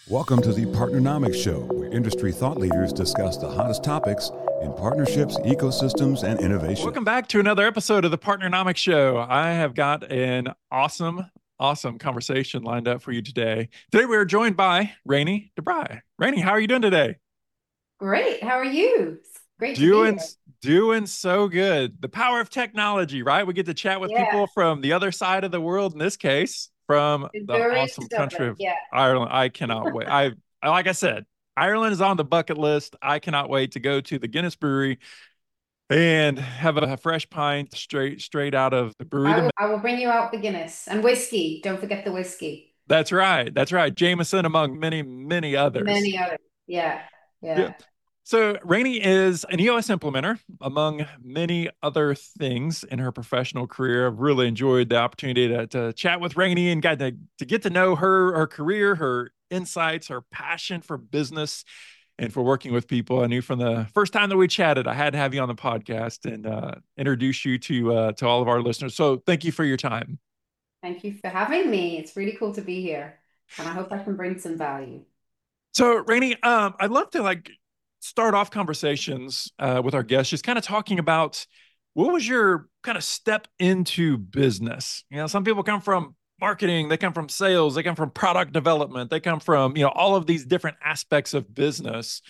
Welcome to the Partnernomics Show, where industry thought leaders discuss the hottest topics in partnerships, ecosystems, and innovation. Welcome back to another episode of the Partnernomics Show. I have got an awesome conversation lined up for you today. Today we are joined by Rainey DeBry. Rainey, how are you doing today? Great. How are you? It's great to be Doing here. doing so good. The power of technology, right? We get to chat with Yeah, people from the other side of the world, in this case, from the Missouri awesome to country Dublin. of Yeah. Ireland. I cannot wait. Like I said, Ireland is on the bucket list. I cannot wait to go to the Guinness Brewery and have a fresh pint straight out of the brewery. I will bring you out the Guinness and whiskey. Don't forget the whiskey. That's right. That's right. Jameson among many others. Many others. Yeah. Yeah. Yeah. So Rainey is an EOS implementer, among many other things in her professional career. I've really enjoyed the opportunity to chat with Rainey and got to get to know her career, her insights, her passion for business and for working with people. I knew from the first time that we chatted, I had to have you on the podcast and introduce you to all of our listeners. So thank you for your time. Thank you for having me. It's really cool to be here. And I hope I can bring some value. So Rainey, I'd love to start off conversations with our guests, just kind of talking about what was your kind of step into business? You know, some people come from marketing, they come from sales, they come from product development, they come from, all of these different aspects of business.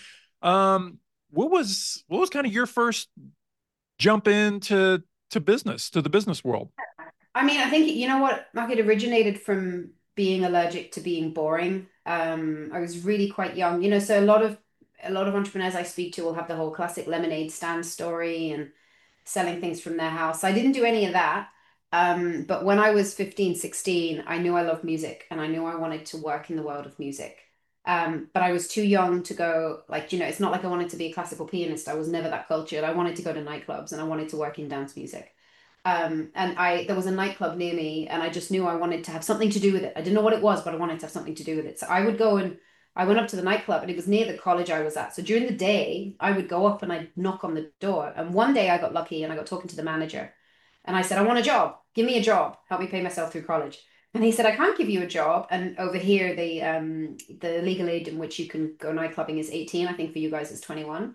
What was kind of your first jump into business, to the business world? I mean, I think, you know what, Mark, it originated from being allergic to being boring. I was really quite young, so a lot of entrepreneurs I speak to will have the whole classic lemonade stand story and selling things from their house. I didn't do any of that. But when I was 15, 16, I knew I loved music and I knew I wanted to work in the world of music. But I was too young to go, it's not like I wanted to be a classical pianist. I was never that cultured. I wanted to go to nightclubs and I wanted to work in dance music. And there was a nightclub near me and I just knew I wanted to have something to do with it. I didn't know what it was, but I wanted to have something to do with it. So I went up to the nightclub and it was near the college I was at. So during the day, I would go up and I'd knock on the door. And one day I got lucky and I got talking to the manager. And I said, I want a job. Give me a job. Help me pay myself through college. And he said, I can't give you a job. And over here, the legal age in which you can go nightclubbing is 18. I think for you guys it's 21.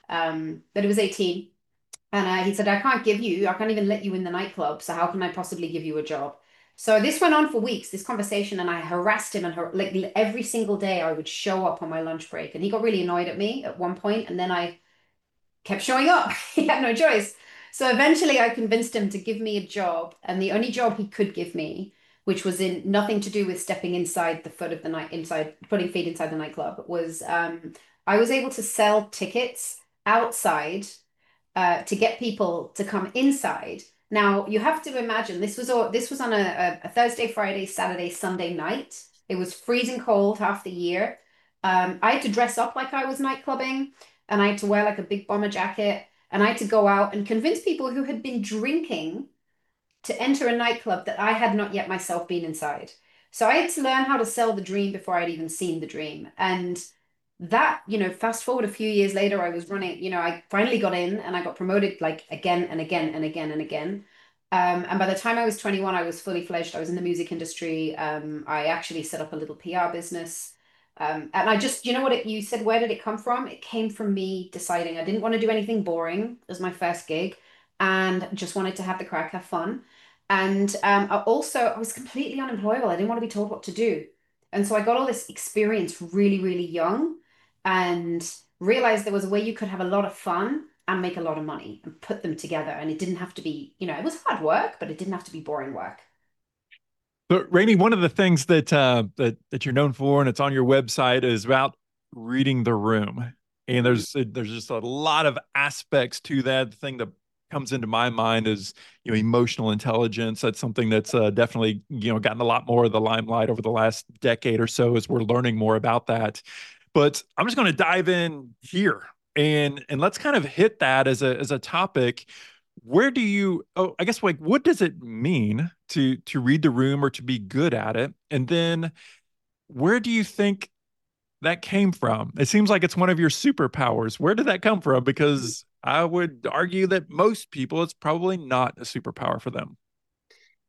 But it was 18. And he said, I can't even let you in the nightclub. So how can I possibly give you a job? So this went on for weeks, this conversation, and I harassed him and like every single day I would show up on my lunch break. And he got really annoyed at me at one point, and then I kept showing up. He had no choice. So eventually I convinced him to give me a job, and the only job he could give me, which was in nothing to do with stepping inside the foot of the night, inside putting feet inside the nightclub, was I was able to sell tickets outside to get people to come inside. Now you have to imagine this was on a Thursday, Friday, Saturday, Sunday night. It was freezing cold half the year. I had to dress up like I was nightclubbing, and I had to wear like a big bomber jacket, and I had to go out and convince people who had been drinking to enter a nightclub that I had not yet myself been inside. So I had to learn how to sell the dream before I'd even seen the dream. And that, fast forward a few years later, I was running, I finally got in and I got promoted like again and again and again and again. And by the time I was 21, I was fully fledged. I was in the music industry. I actually set up a little PR business. And I just, you said, where did it come from? It came from me deciding I didn't want to do anything boring as my first gig and just wanted to have the crack, have fun. And I was completely unemployable. I didn't want to be told what to do. And so I got all this experience really, really young and realized there was a way you could have a lot of fun and make a lot of money and put them together. And it didn't have to be, it was hard work, but it didn't have to be boring work. So, Rainey, one of the things that you're known for, and it's on your website, is about reading the room. And there's just a lot of aspects to that. The thing that comes into my mind is emotional intelligence. That's something that's definitely gotten a lot more of the limelight over the last decade or so as we're learning more about that. But I'm just going to dive in here and let's kind of hit that as a topic. Where do you, I guess, like, what does it mean to read the room or to be good at it? And then where do you think that came from? It seems like it's one of your superpowers. Where did that come from? Because I would argue that most people, it's probably not a superpower for them.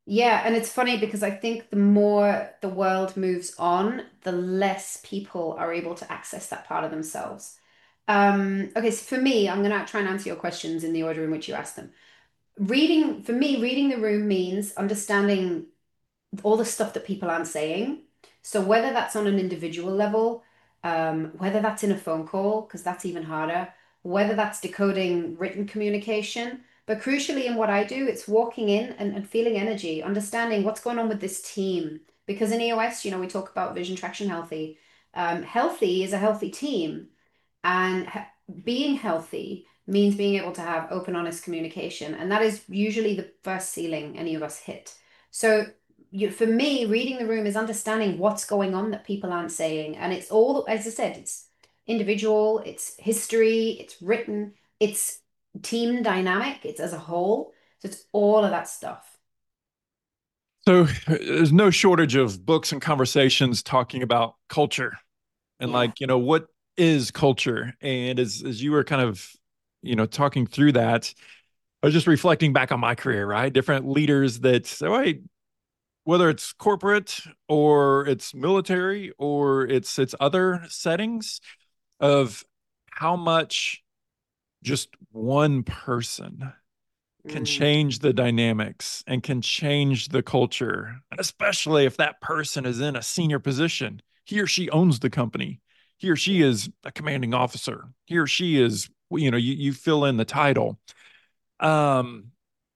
Yeah, and it's funny because I think the more the world moves on, the less people are able to access that part of themselves. Okay, so for me, I'm going to try and answer your questions in the order in which you asked them. For me, reading the room means understanding all the stuff that people aren't saying. So whether that's on an individual level, whether that's in a phone call, because that's even harder, whether that's decoding written communication, but crucially in what I do, it's walking in and feeling energy, understanding what's going on with this team. Because in EOS, we talk about vision, traction, healthy. Healthy is a healthy team. And being healthy means being able to have open, honest communication. And that is usually the first ceiling any of us hit. So for me, reading the room is understanding what's going on that people aren't saying. And it's all, as I said, it's individual, it's history, it's written, it's team dynamic, it's as a whole. So it's all of that stuff. So there's no shortage of books and conversations talking about culture and Yeah. like, what is culture? And as you were kind of, talking through that, I was just reflecting back on my career, right? Different leaders that say, wait, whether it's corporate or it's military or it's other settings of how much just one person can Mm. change the dynamics and can change the culture, and especially if that person is in a senior position. He or she owns the company. He or she is a commanding officer. He or she is, you fill in the title. Um,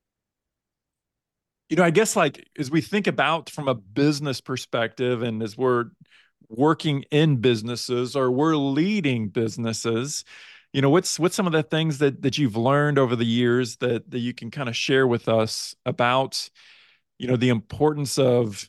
I guess like as we think about from a business perspective and as we're working in businesses or we're leading businesses, what's some of the things that you've learned over the years that you can kind of share with us about, the importance of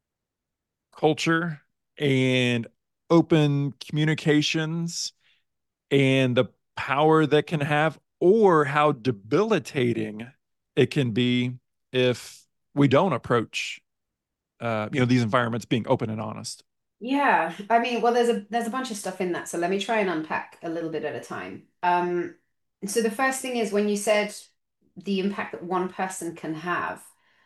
culture and open communications and the power that can have, or how debilitating it can be if we don't approach, these environments being open and honest. Yeah, I mean, well, there's a bunch of stuff in that, so let me try and unpack a little bit at a time. So the first thing is when you said the impact that one person can have,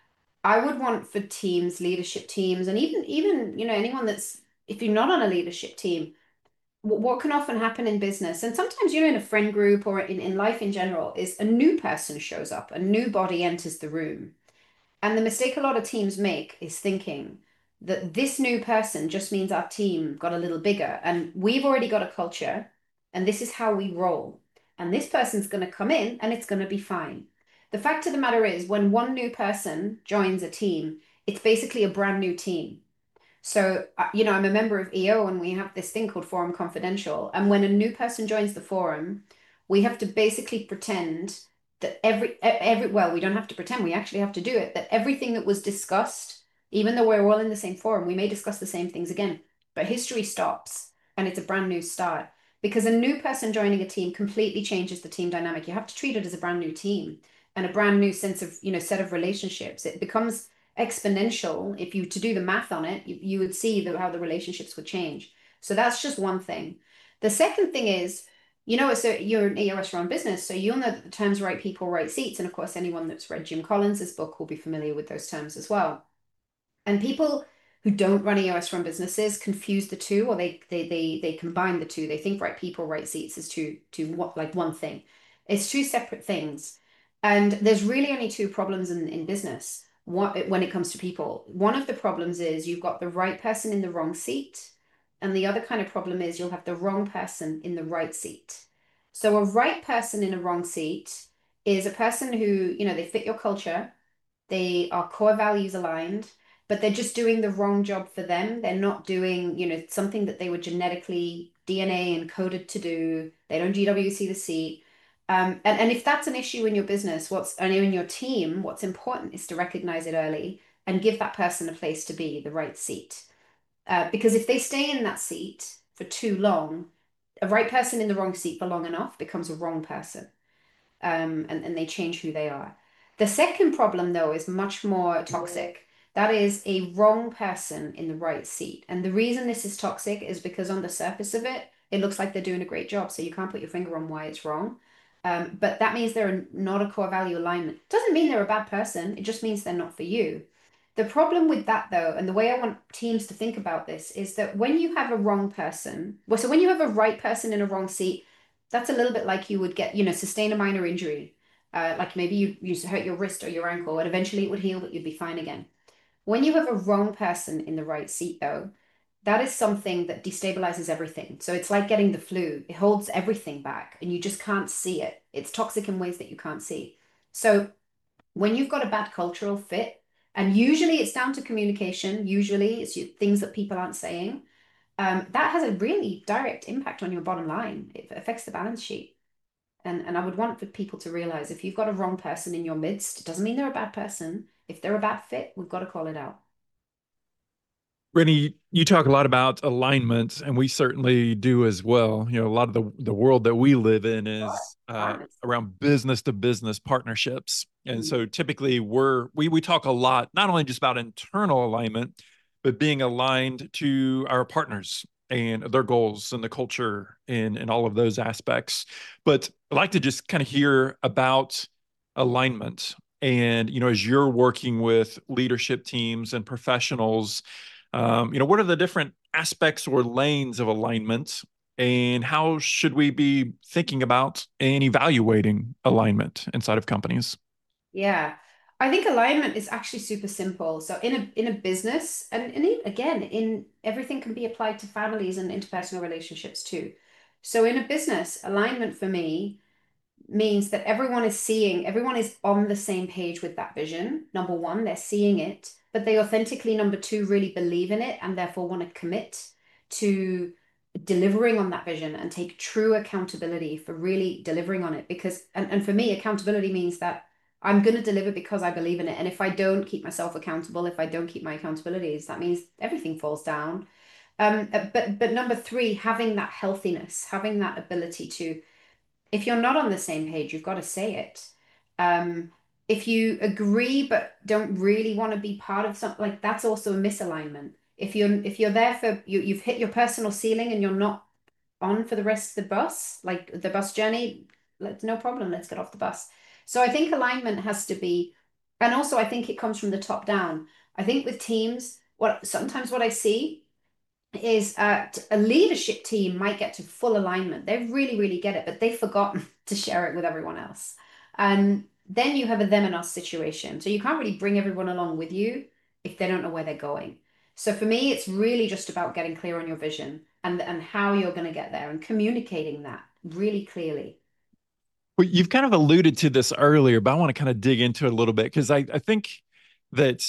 I would want for teams, leadership teams, and even anyone that's if you're not on a leadership team, what can often happen in business, and sometimes in a friend group or in life in general, is a new person shows up, a new body enters the room. And the mistake a lot of teams make is thinking that this new person just means our team got a little bigger and we've already got a culture and this is how we roll. And this person's going to come in and it's going to be fine. The fact of the matter is, when one new person joins a team, it's basically a brand new team. So, I'm a member of EO and we have this thing called Forum Confidential. And when a new person joins the forum, we have to basically pretend that well, we don't have to pretend, we actually have to do it, that everything that was discussed, even though we're all in the same forum, we may discuss the same things again, but history stops and it's a brand new start. Because a new person joining a team completely changes the team dynamic. You have to treat it as a brand new team and a brand new sense of, set of relationships. It becomes exponential. If you to do the math on it, you would see how the relationships would change. So that's just one thing. The second thing is, so you're an EOS run business, so you'll know that the terms right people, right seats. And of course, anyone that's read Jim Collins's book will be familiar with those terms as well. And people who don't run EOS run businesses confuse the two, or they combine the two. They think right people, right seats is two what like one thing. It's two separate things. And there's really only two problems in business when it comes to people. One of the problems is you've got the right person in the wrong seat, and the other kind of problem is you'll have the wrong person in the right seat. So a right person in a wrong seat is a person who, they fit your culture, they are core values aligned, but they're just doing the wrong job for them. They're not doing, something that they were genetically DNA encoded to do. They don't GWC the seat. And if that's an issue in your business, and in your team, what's important is to recognize it early and give that person a place to be, the right seat. Because if they stay in that seat for too long, a right person in the wrong seat for long enough becomes a wrong person, and they change who they are. The second problem, though, is much more toxic. That is a wrong person in the right seat. And the reason this is toxic is because on the surface of it, it looks like they're doing a great job. So you can't put your finger on why it's wrong. But that means they're not a core value alignment. Doesn't mean they're a bad person. It just means they're not for you. The problem with that, though, and the way I want teams to think about this is that when you have a wrong person, well, so when you have a right person in a wrong seat, that's a little bit like you would get, sustain a minor injury. Like maybe you hurt your wrist or your ankle, and eventually it would heal, but you'd be fine again. When you have a wrong person in the right seat, though, that is something that destabilizes everything. So it's like getting the flu. It holds everything back, and you just can't see it. It's toxic in ways that you can't see. So when you've got a bad cultural fit, and usually it's down to communication, usually it's things that people aren't saying, that has a really direct impact on your bottom line. It affects the balance sheet. And I would want for people to realize if you've got a wrong person in your midst, it doesn't mean they're a bad person. If they're a bad fit, we've got to call it out. Rennie, you talk a lot about alignment, and we certainly do as well. A lot of the world that we live in is around business to business partnerships. And so typically we talk a lot, not only just about internal alignment, but being aligned to our partners and their goals and the culture and all of those aspects. But I'd like to just kind of hear about alignment. And, as you're working with leadership teams and professionals, what are the different aspects or lanes of alignment, and how should we be thinking about and evaluating alignment inside of companies? Yeah. I think alignment is actually super simple. So in a business, and again, in everything can be applied to families and interpersonal relationships too. So in a business, alignment for me means that everyone is on the same page with that vision. Number one, they're seeing it, but they authentically, number two, really believe in it and therefore want to commit to delivering on that vision and take true accountability for really delivering on it. Because, and for me, accountability means that I'm going to deliver because I believe in it. And if I don't keep myself accountable, if I don't keep my accountabilities, that means everything falls down. But number three, having that healthiness, having that ability to, if you're not on the same page, you've got to say it. Um, if you agree but don't really want to be part of something, like that's also a misalignment. If you're there for you've hit your personal ceiling and you're not on for the rest of the bus, like the bus journey, let's no problem, let's get off the bus. So I think alignment has to be, and also I think it comes from the top down. I think with teams, what I see is a leadership team might get to full alignment. They really, really get it, but they've forgotten to share it with everyone else. And then you have a them and us situation. So you can't really bring everyone along with you if they don't know where they're going. So for me, it's really just about getting clear on your vision and how you're going to get there and communicating that really clearly. Well, you've kind of alluded to this earlier, but I want to kind of dig into it a little bit because I think that,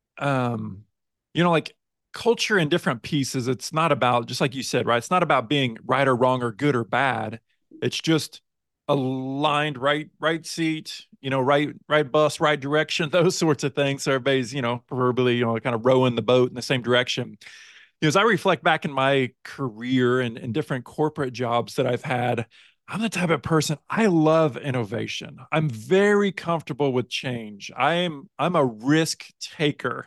um, like culture in different pieces, it's not about, just like you said, right? It's not about being right or wrong or good or bad. It's just aligned, right seat, right bus, right direction, those sorts of things. So everybody's, proverbially, kind of rowing the boat in the same direction. As I reflect back in my career and different corporate jobs that I've had, I'm the type of person, I love innovation. I'm very comfortable with change. I'm a risk taker.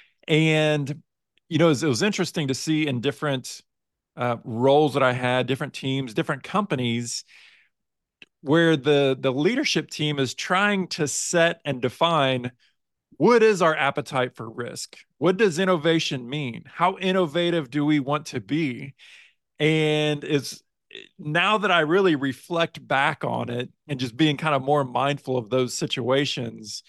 And, it was interesting to see in different roles that I had, different teams, different companies, where the leadership team is trying to set and define what is our appetite for risk? What does innovation mean? How innovative do we want to be? And it's now that I really reflect back on it and just being kind of more mindful of those situations,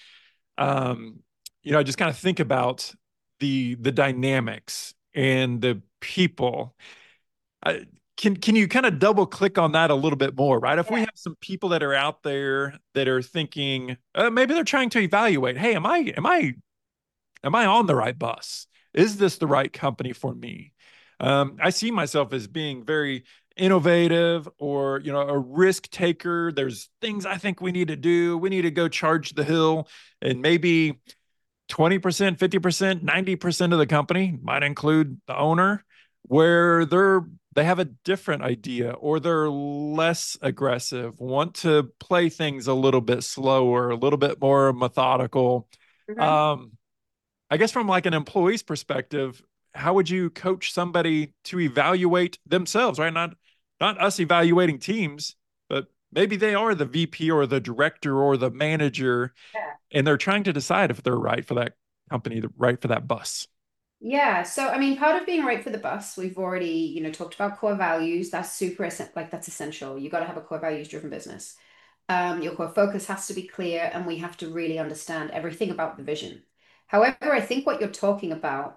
I just kind of think about the dynamics and the people. Can you kind of double click on that a little bit more, right? If we have some people that are out there that are thinking, maybe they're trying to evaluate, hey, am I on the right bus? Is this the right company for me? I see myself as being very innovative or, a risk taker. There's things I think we need to do. We need to go charge the hill, and maybe 20%, 50%, 90% of the company might include the owner, where they have a different idea or they're less aggressive, want to play things a little bit slower, a little bit more methodical. Um, I guess from like an employee's perspective, how would you coach somebody to evaluate themselves, right? Not us evaluating teams, but maybe they are the VP or the director or the manager, Yeah. and they're trying to decide if they're right for company right for that bus? Yeah. So, I mean, part of being right for the bus, we've already, talked about core values. That's that's essential. You got to have a core values driven business. Your core focus has to be clear, and we have to really understand everything about the vision. However, I think what you're talking about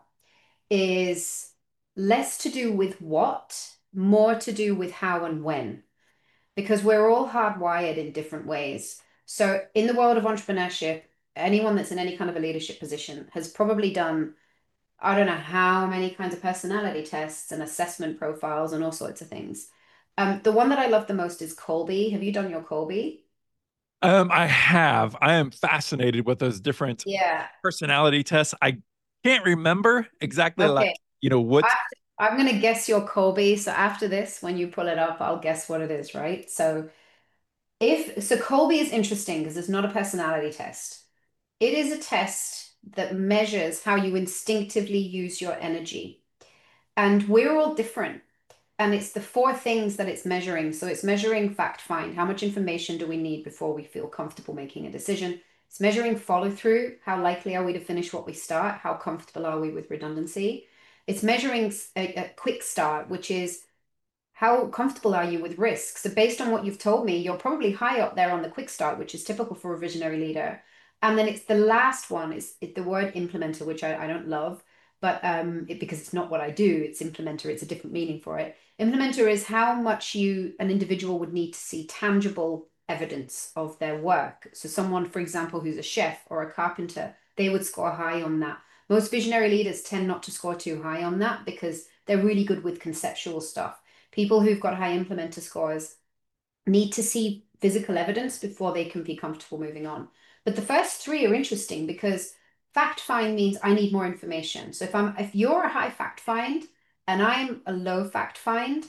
is less to do with what, more to do with how and when, because we're all hardwired in different ways. So, in the world of entrepreneurship, anyone that's in any kind of a leadership position has probably done, I don't know how many kinds of personality tests and assessment profiles and all sorts of things. The one that I love the most is Kolbe. Have you done your Kolbe? I have. I am fascinated with those different Yeah. personality tests. I can't remember exactly like, Okay. what. I, I'm going to guess your Colby. So after this, when you pull it up, I'll guess what it is, right? So Colby is interesting because it's not a personality test. It is a test that measures how you instinctively use your energy. And we're all different. And it's the four things that it's measuring. So it's measuring fact find. How much information do we need before we feel comfortable making a decision? It's measuring follow through. How likely are we to finish what we start? How comfortable are we with redundancy? It's measuring a quick start, which is how comfortable are you with risk? So based on what you've told me, you're probably high up there on the quick start, which is typical for a visionary leader. And then it's the last one is the word implementer, which I don't love, but because it's not what I do, it's implementer, it's a different meaning for it. Implementer is how much an individual would need to see tangible evidence of their work. So someone, for example, who's a chef or a carpenter, they would score high on that. Most visionary leaders tend not to score too high on that because they're really good with conceptual stuff. People who've got high implementer scores need to see physical evidence before they can be comfortable moving on. But the first three are interesting because fact find means I need more information. So if you're a high fact find and I'm a low fact find,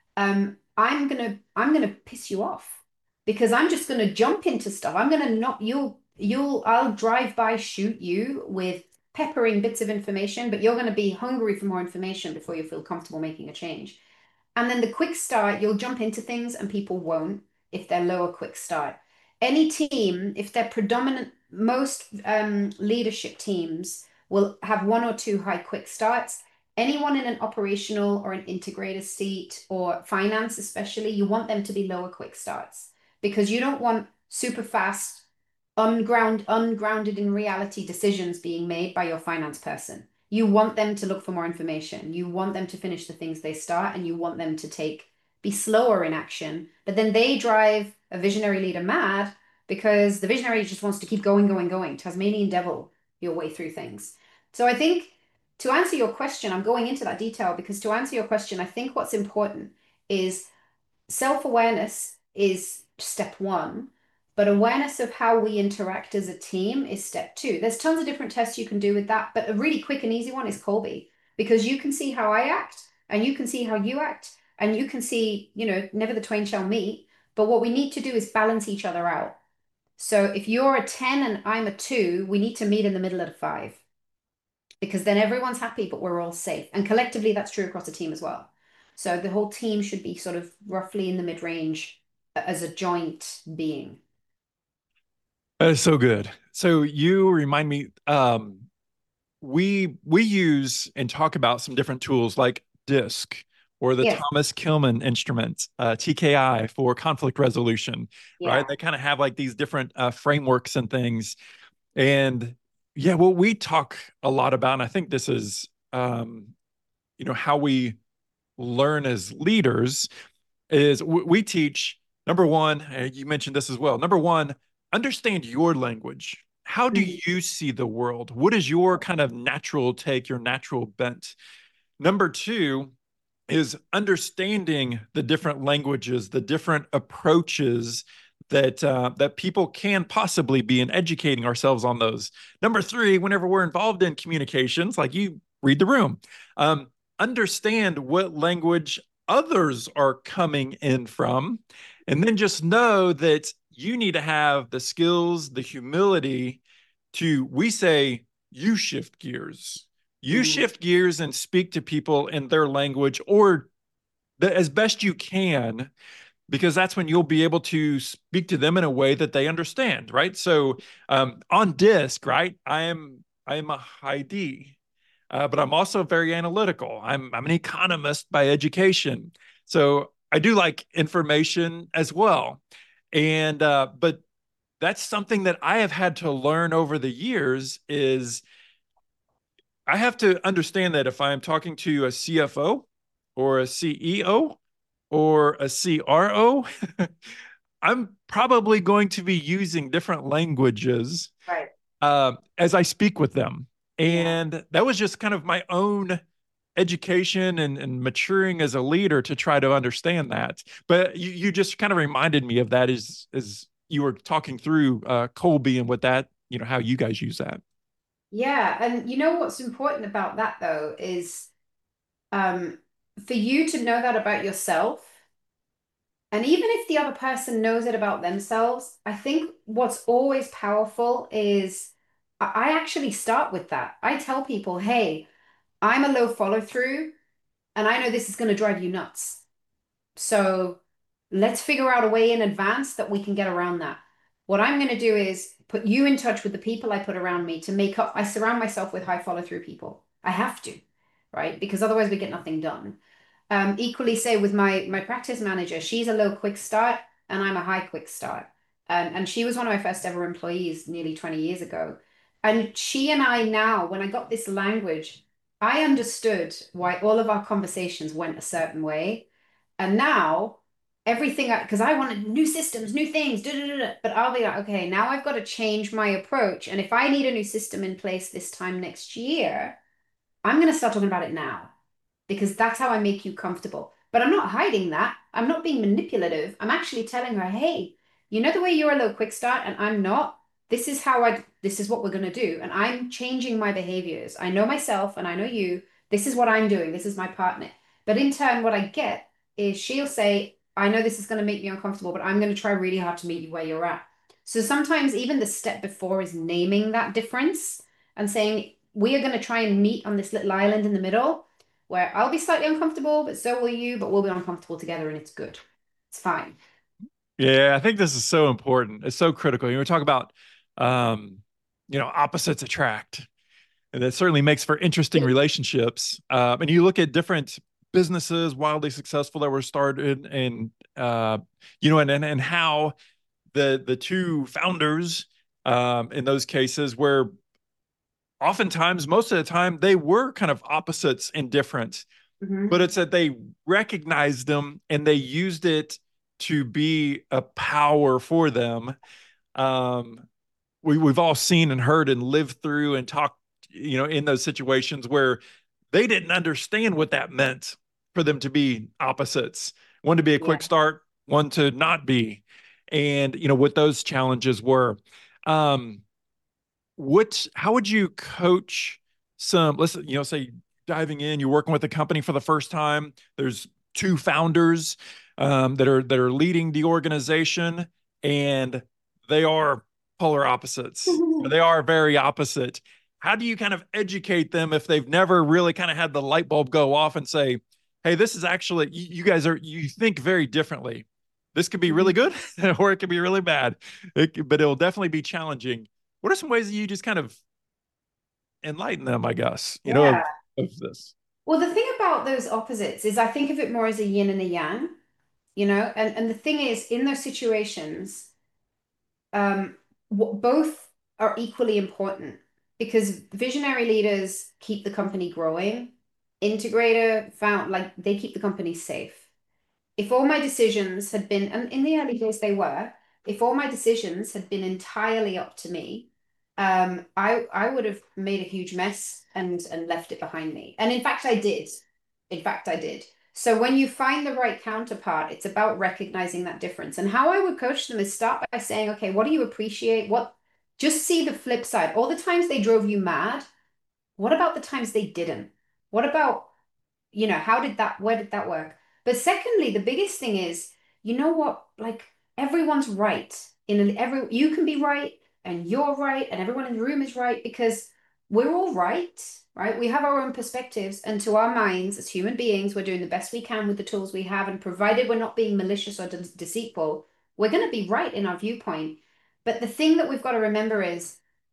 I'm gonna piss you off because I'm just gonna jump into stuff. I'm gonna not I'll drive by shoot you with peppering bits of information, but you're gonna be hungry for more information before you feel comfortable making a change. And then the quick start, you'll jump into things and people won't if they're lower quick start. Any team, if they're predominant, most leadership teams will have one or two high quick starts. Anyone in an operational or an integrator seat or finance, especially, you want them to be lower quick starts because you don't want super fast, ungrounded in reality decisions being made by your finance person. You want them to look for more information. You want them to finish the things they start, and you want them to be slower in action. But then they drive a visionary leader mad because the visionary just wants to keep going, going, going. Tasmanian devil your way through things. So I think to answer your question, I'm going into that detail because to answer your question, I think what's important is self-awareness is step one, but awareness of how we interact as a team is step two. There's tons of different tests you can do with that, but a really quick and easy one is Kolbe because you can see how I act and you can see how you act and you can see, never the twain shall meet. But what we need to do is balance each other out. So if you're a 10 and I'm a 2, we need to meet in the middle at a 5 because then everyone's happy, but we're all safe. And collectively, that's true across the team as well. So the whole team should be sort of roughly in the mid-range as a joint being. That is so good. So you remind me, we use and talk about some different tools like DISC or the Yes. Thomas Kilmann instrument, TKI for conflict resolution, right? Yeah. They kind of have like these different frameworks and things. And yeah, what we talk a lot about, and I think this is, how we learn as leaders is we teach number one, you mentioned this as well. Number one, understand your language. How do Mhm. you see the world? What is your kind of natural take, your natural bent? Number two is understanding the different languages, the different approaches that people can possibly be, and educating ourselves on those. Number three, whenever we're involved in communications, like you read the room, understand what language others are coming in from, and then just know that you need to have the skills, the humility to, we say, you shift gears. You Mhm. shift gears and speak to people in their language or as best you can, because that's when you'll be able to speak to them in a way that they understand, right? So on DISC, right, I am I'm a high D, but I'm also very analytical. I'm an economist by education, so I do like information as well. And but that's something that I have had to learn over the years is I have to understand that if I'm talking to a CFO or a CEO or a CRO, I'm probably going to be using different languages Right. as I speak with them. Yeah. And that was just kind of my own education and maturing as a leader to try to understand that. But you just kind of reminded me of that as you were talking through Colby and what that, how you guys use that. Yeah. And you know what's important about that though is um, for you to know that about yourself. And even if the other person knows it about themselves, I think what's always powerful is I actually start with that. I tell people, hey, I'm a low follow through, and I know this is going to drive you nuts. So let's figure out a way in advance that we can get around that. What I'm going to do is put you in touch with the people I put around me to make up. I surround myself with high follow through people. I have to, right? Because otherwise we get nothing done. Equally say with my practice manager, she's a low quick start and I'm a high quick start. And she was one of my first ever employees nearly 20 years ago. And she and I now, when I got this language, I understood why all of our conversations went a certain way. And now everything, because I wanted new systems, new things, da, da, da, da. But I'll be like, okay, now I've got to change my approach. And if I need a new system in place this time next year, I'm going to start talking about it now because that's how I make you comfortable. But I'm not hiding that. I'm not being manipulative. I'm actually telling her, hey, you know the way you're a low quick start and I'm not? This is what we're going to do. And I'm changing my behaviors. I know myself and I know you. This is what I'm doing. This is my partner. But in turn, what I get is she'll say, I know this is going to make me uncomfortable, but I'm going to try really hard to meet you where you're at. So sometimes even the step before is naming that difference and saying, we are going to try and meet on this little island in the middle where I'll be slightly uncomfortable, but so will you, but we'll be uncomfortable together and it's good. It's fine. Yeah, I think this is so important. It's so critical. We talk about, um, opposites attract, and that certainly makes for interesting relationships. And you look at different businesses, wildly successful that were started, and and how the two founders, in those cases, where oftentimes, most of the time, they were kind of opposites and different, but Mhm. it's that they recognized them and they used it to be a power for them. Um, we've all seen and heard and lived through and talked, in those situations where they didn't understand what that meant for them to be opposites, one to be a Yeah. quick start, one to not be, and what those challenges were. Um, how would you coach some, let's, say diving in, you're working with a company for the first time, there's two founders that are leading the organization, and they are polar opposites. They are very opposite. How do you kind of educate them if they've never really kind of had the light bulb go off and say, hey, this is actually, you guys you think very differently. This could be really good or it could be really bad, but it'll definitely be challenging. What are some ways that you just kind of enlighten them, I guess, Yeah. of this? Well, the thing about those opposites is I think of it more as a yin and a yang, and the thing is, in those situations, um, both are equally important because visionary leaders keep the company growing. Integrator found like they keep the company safe. If all my decisions had been, and in the early days they were, if all my decisions had been entirely up to me, I would have made a huge mess and left it behind me. And in fact, I did. In fact, I did. So when you find the right counterpart, it's about recognizing that difference. And how I would coach them is start by saying, okay, what do you appreciate? What just see the flip side. All the times they drove you mad, what about the times they didn't? What about where did that work? But secondly, the biggest thing is, you know what? Like everyone's right. You can be right and you're right and everyone in the room is right because we're all right, right? We have our own perspectives and to our minds as human beings, we're doing the best we can with the tools we have and provided we're not being malicious or deceitful, we're going to be right in our viewpoint. But the thing that we've got to remember is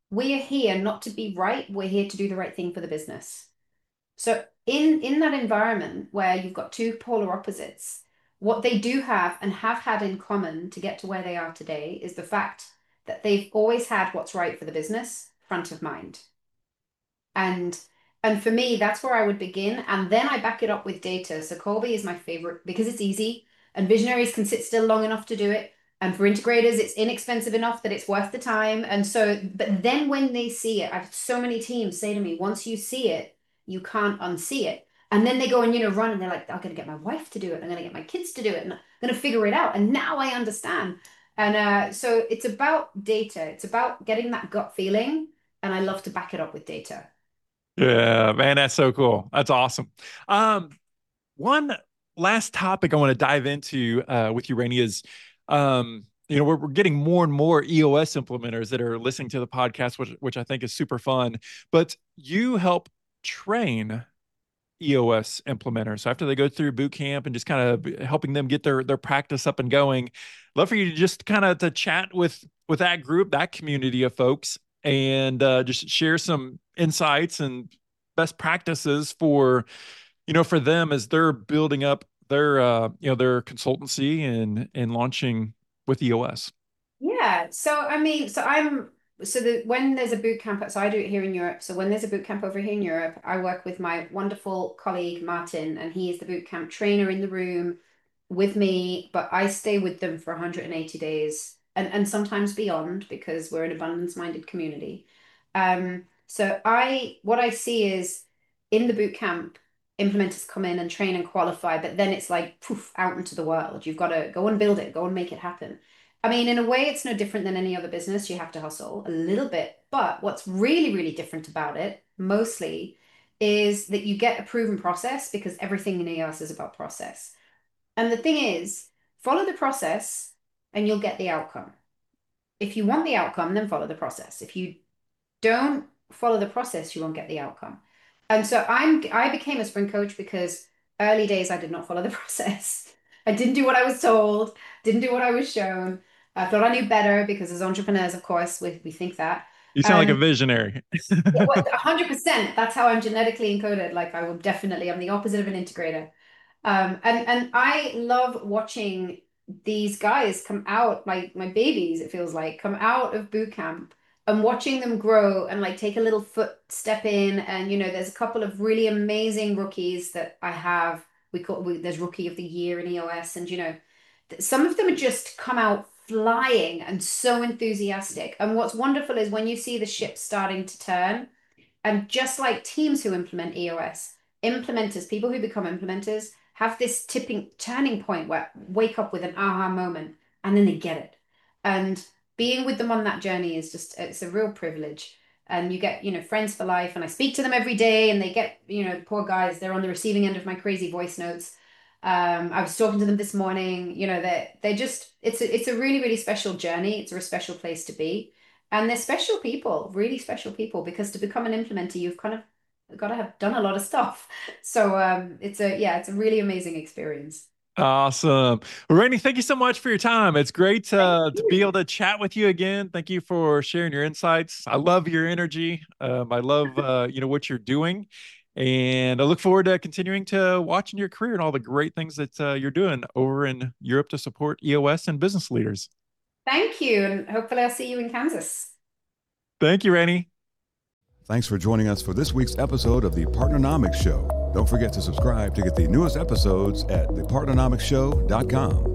we are here not to be right, we're here to do the right thing for the business. So in that environment where you've got two polar opposites, what they do have and have had in common to get to where they are today is the fact that they've always had what's right for the business front of mind. And for me, that's where I would begin. And then I back it up with data. So Kolbe is my favorite because it's easy and visionaries can sit still long enough to do it. And for integrators, it's inexpensive enough that it's worth the time. And so, but then when they see it, I've so many teams say to me, once you see it, you can't unsee it. And then they go and, run and they're like, I'm going to get my wife to do it. I'm going to get my kids to do it. And I'm going to figure it out. And now I understand. And so it's about data. It's about getting that gut feeling. And I love to back it up with data. Yeah, man, that's so cool. That's awesome. One last topic I want to dive into with you, Rainey, is we're getting more and more EOS implementers that are listening to the podcast, which I think is super fun. But you help train EOS implementers. So after they go through boot camp and just kind of helping them get their practice up and going, love for you to just kind of to chat with that group, that community of folks, and just share some insights and best practices for them as they're building up their their consultancy and launching with EOS. Yeah. So when there's a boot camp, so I do it here in Europe. So when there's a boot camp over here in Europe, I work with my wonderful colleague Martin, and he is the boot camp trainer in the room with me, but I stay with them for 180 days and sometimes beyond because we're an abundance-minded community. So what I see is in the boot camp, implementers come in and train and qualify, but then it's like poof, out into the world. You've got to go and build it, go and make it happen. I mean, in a way, it's no different than any other business. You have to hustle a little bit. But what's really, really different about it, mostly, is that you get a proven process because everything in EOS is about process. And the thing is, follow the process and you'll get the outcome. If you want the outcome, then follow the process. If you don't follow the process, you won't get the outcome. And so I became a sprint coach because early days I did not follow the process. I didn't do what I was told, didn't do what I was shown. I thought I knew better because as entrepreneurs, of course, we think that. You sound like a visionary. 100%. That's how I'm genetically encoded. Like I'm the opposite of an integrator. And I love watching these guys come out, like my babies, it feels like, come out of boot camp and watching them grow and like take a little footstep in. And, there's a couple of really amazing rookies that I have. There's Rookie of the Year in EOS. And, some of them have just come out flying and so enthusiastic. And what's wonderful is when you see the ship starting to turn, and just like teams who implement EOS, implementers, people who become implementers, have this turning point where wake up with an aha moment and then they get it. And being with them on that journey is it's a real privilege. And you get, friends for life. And I speak to them every day and they get, poor guys, they're on the receiving end of my crazy voice notes. I was talking to them this morning, they just, it's a really, really special journey. It's a special place to be. And they're special people, really special people, because to become an implementer, you've kind of got to have done a lot of stuff. So it's a really amazing experience. Awesome. Well, Rainey, thank you so much for your time. It's great to be able to chat with you again. Thank you for sharing your insights. I love your energy. I love what you're doing. And I look forward to continuing to watching your career and all the great things that you're doing over in Europe to support EOS and business leaders. Thank you. And hopefully I'll see you in Kansas. Thank you, Rainey. Thanks for joining us for this week's episode of the Partnernomics Show. Don't forget to subscribe to get the newest episodes at thepartnernomicshow.com.